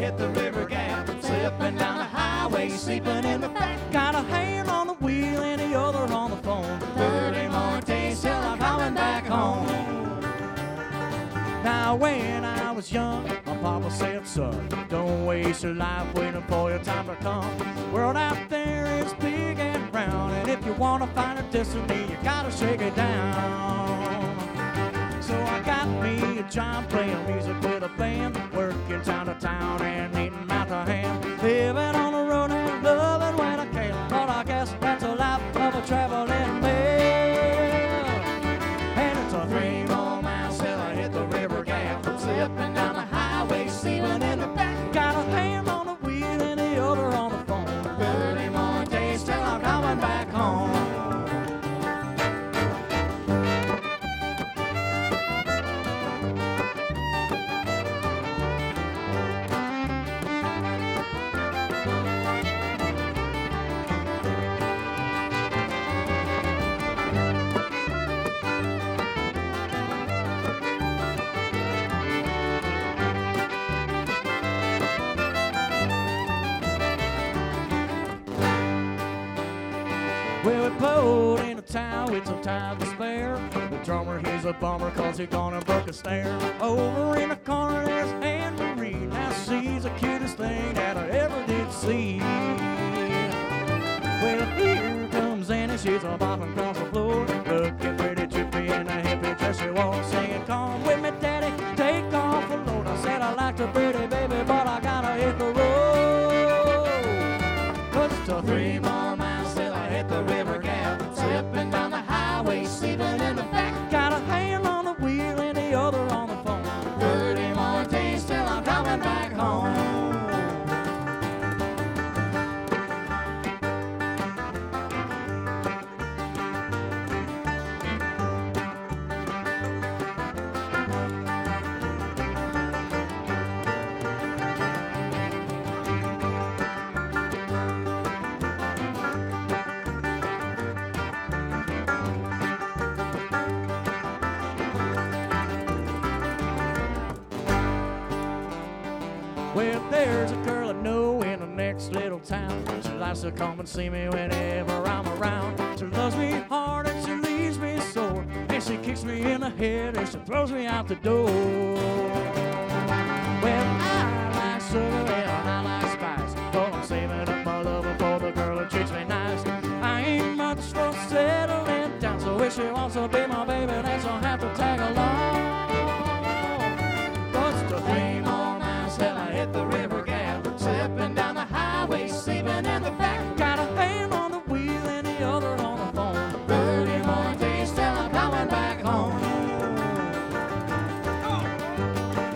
hit the river gap. Slipping down the highway, sleeping in the back. Got a hand on the wheel and the other on the phone. 30 more days till I'm coming back home. Now when I was young, my papa said, son, don't waste your life waiting for your time to come. The world out there is big and round, and if you want to find a destiny, you gotta shake it down. So I got me a job playing music with a band, working town to town and eating out the hand. Living on the road and loving when I can, but I guess that's a life of a traveling man. And it's a 3 more miles till I hit the river gap. Slipping down the highway, sleeping in the back. Got a hand on the wheel and the other on the phone. 30 more days till I'm coming back home. Well, we pulled into town with some time to spare. The drummer, he's a bummer cause he gonna broke a stair. Over in the corner there's Anne Marie. Now she's the cutest thing that I ever did see. Well, here comes Annie, she's a bopping across the floor. Looking pretty trippy in a hippie dress she wore. Singing, come with me daddy, take off the load. I said I like the pretty baby, but I gotta hit the road. Cause it's a 3 more miles till I hit the river gap. Slipping down the highway, sleeping in the back. Got a hand on the wheel and the other on the phone. 30 more days till I'm coming back home. Well, there's a girl I know in the next little town. She likes to come and see me whenever I'm around. She loves me hard and she leaves me sore. And she kicks me in the head and she throws me out the door. Well, I like sugar and I like spice, but I'm saving up my love for the girl who treats me nice. I ain't much for settling down, so if she wants to be my baby, then she'll have to tag along. But to 3 more miles till I hit the river gap. Slipping down the highway, sleeping in the back. Got a hand on the wheel and the other on the phone. 30 more days till I'm coming back home.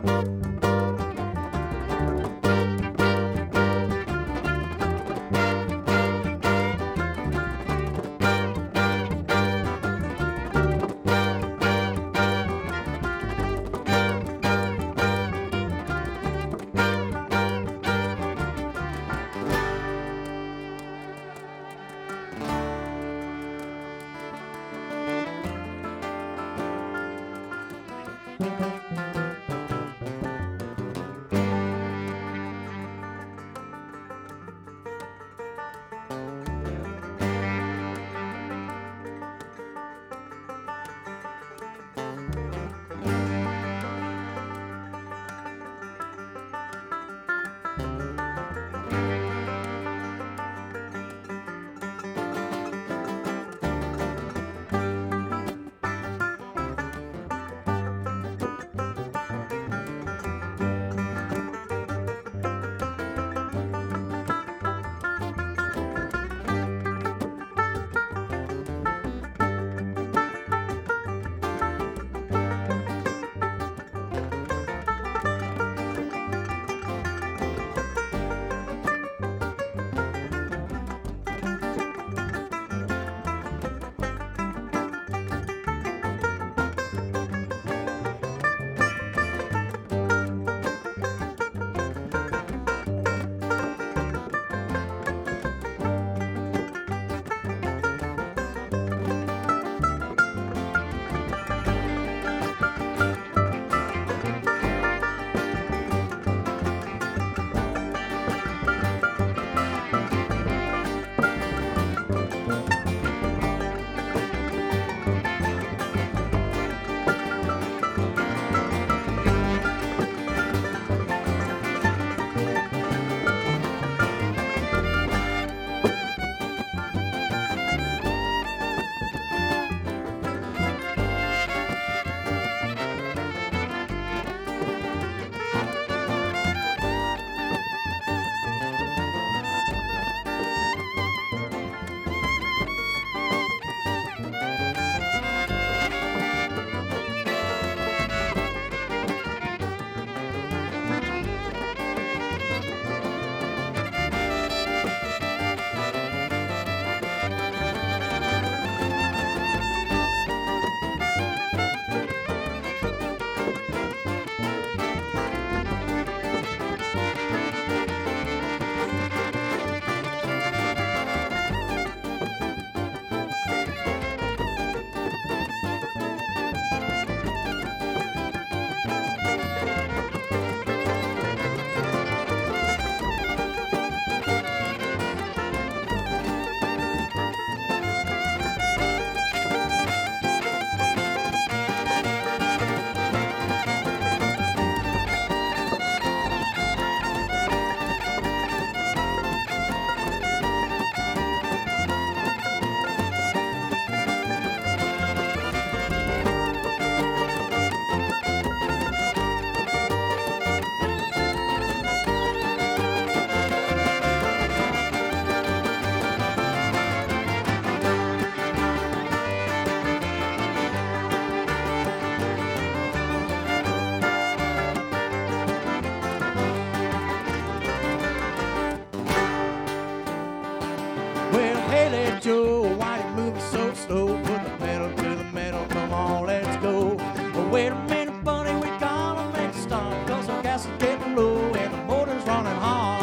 Joe, why you moving so slow? Put the pedal to the metal, come on, let's go. Well, wait a minute, buddy, we gotta make a stop, 'cause our gas is getting low and the motor's running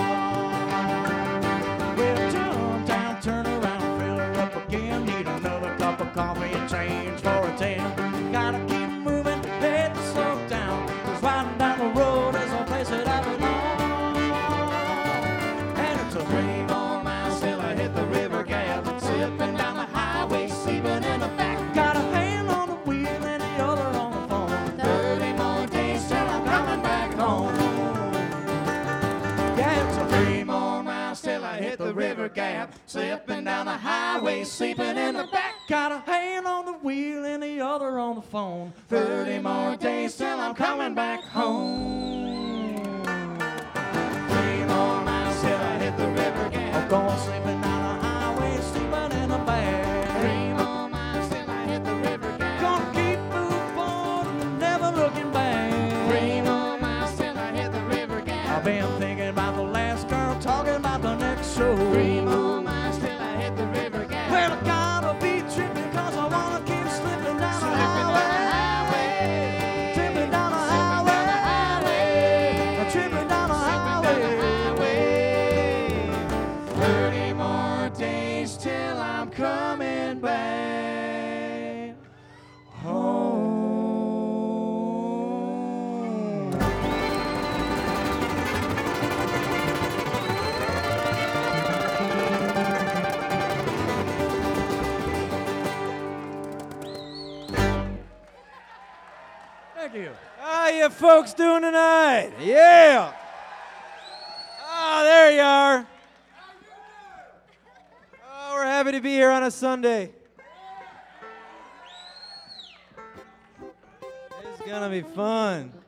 hard. Well, turn down, turn around, fill her up again. Need another cup of coffee and change for a 10. Gotta keep moving, let the slow down, 'cause riding down the road is a place that I belong. And it's a 3 more miles till I hit the river gap. Slipping down the highway, sleeping in the back. Got a hand on the wheel and the other on the phone. 30 more days till I'm coming back home. Yeah, it's a 3 more miles till I hit the river gap. Slipping down the highway, sleeping in the back. Got a hand on the wheel and the other on the phone. 30 more days till I'm coming back home. 3 more miles till I hit the river gap. I'm going sleeping down the highway, sleeping in the back. 3 more miles till I hit the river gap. Gonna keep moving forward, never looking back. 3 more miles. How you folks doing tonight? Yeah. Ah, there you are. Oh, we're happy to be here on a Sunday. It's gonna be fun.